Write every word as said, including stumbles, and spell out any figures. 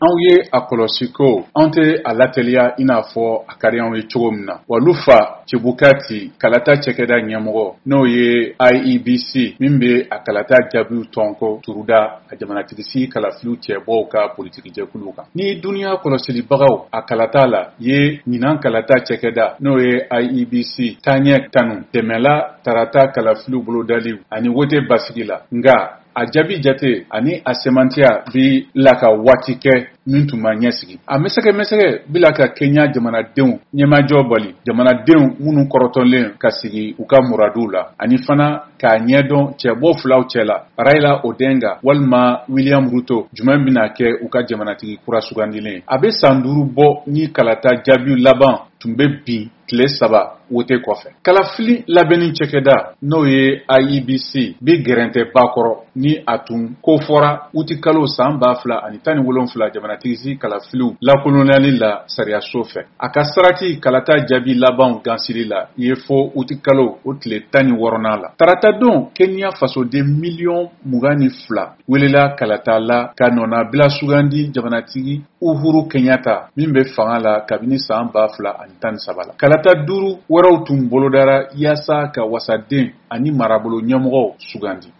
Anw ye a kɔlɔsi ko anw tɛ a lateliya i n'a fɔ a ka di anw ye cogo min na. Walu fa Cebukati kalata cɛkɛda ɲɛmɔgɔ n'o ye I E B C min bɛ a kalata jaabiw tɔn ko turuda a jamanatigisi kalafiliw cɛbɔw ka politiki jɛkulu kan. Ni duniya kɔlɔsilibagaw a kalata la ye ɲinan kalata cɛkɛda n'o ye I E B C taɲɛ tanu dɛmɛla tarata kalafiliw bolodaliw ani wote basigi la. Nga a jaabi jate ani a semantiya bi la ka waati kɛ min tun ma ɲɛsigi. A mɛsɛgɛ mɛsɛgɛ bila ka Kenya jamanadenw ɲɛmajɔ bali, jamanadenw minnu kɔrɔtɔlen ka sigi u ka muradu la, ani fana k'a ɲɛdɔn cɛbɔ filaw cɛ la, Raila Odinga walima William Ruto jumɛn bɛna kɛ u ka jamanatigi kura sugandilen. A bɛ san duuru bɔ ni kalata jaabiw laban tun bɛ bin tile saba wote kɔfɛ. Kalafili labɛnni cɛkɛda n'o ye I E B C bi gɛrɛntɛ bakɔrɔ ni a tun ko fɔra uti kalo san ba fila ani tan ni wolonfila jamanatigisi kalafiliw lakolonyali la sariyaso fɛ. A ka sarati kalata jaabi laban gansili la ye fo uti kalo o tile tan ni wɔɔrɔnan la. Tarata don Kenya fasoden miliyɔn mugan ni fila welela kalata la ka nɔna bila sugandi jamanatigi Uhuru Kenyatta min bɛ fanga la kabini san ba fila ani tan ni saba la. Kalata duuru wɛrɛw tun bolodara yaasa ka wasaden ani marabolo ɲɛmɔgɔw sugandi.